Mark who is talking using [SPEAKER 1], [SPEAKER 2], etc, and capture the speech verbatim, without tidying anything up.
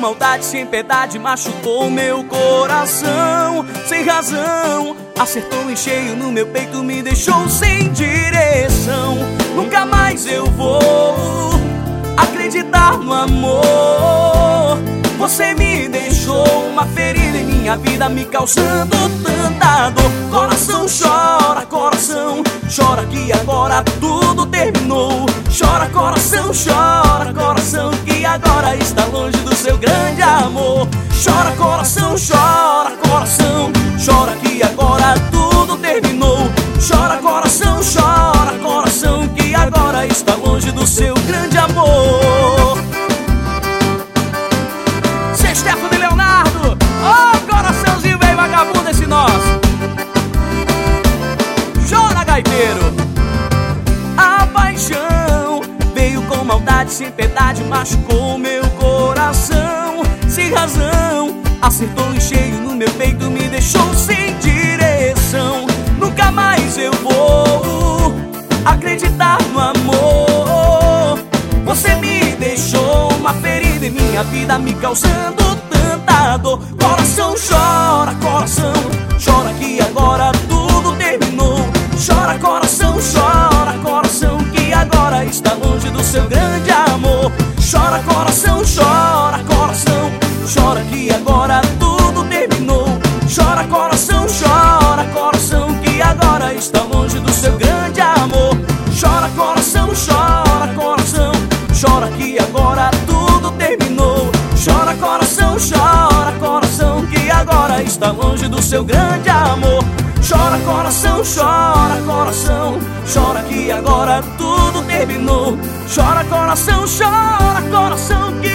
[SPEAKER 1] maldade, sem piedade, machucou meu coração. Sem razão, acertou em cheio no meu peito, me deixou sem direção. Nunca mais eu vou acreditar no amor. Você me deixou uma ferida em minha vida, me causando tanta dor. Coração chora, coração chora que agora tudo terminou. Chora, coração, chora, coração que agora está longe do seu grande amor. Chora, coração, chora, coração chora que agora tudo terminou. Chora, coração, chora, coração que agora está longe do seu grande amor. Sexteto e Leonardo, oh, coraçãozinho velho vagabundo esse nosso. Chora, gaiteiro. A paixão veio com maldade, sem piedade, machucou meu coração. Sem razão, acertou em cheio no meu peito, me deixou sem direção. Nunca mais eu vou acreditar no amor. Você me deixou uma ferida em minha vida, me causando tanta dor. Coração chora, coração chora que agora tudo terminou. Chora, coração, chora, coração que agora está longe do seu grande amor. Chora, coração, chora, coração chora que agora tudo terminou. Chora, coração, chora, coração que agora está longe do seu grande amor. Chora, coração, chora, coração chora que agora tudo terminou. Chora, coração, chora, coração que agora está longe do seu grande amor. Chora, coração, chora, coração chora que agora tudo terminou. Chora, coração, chora, coração que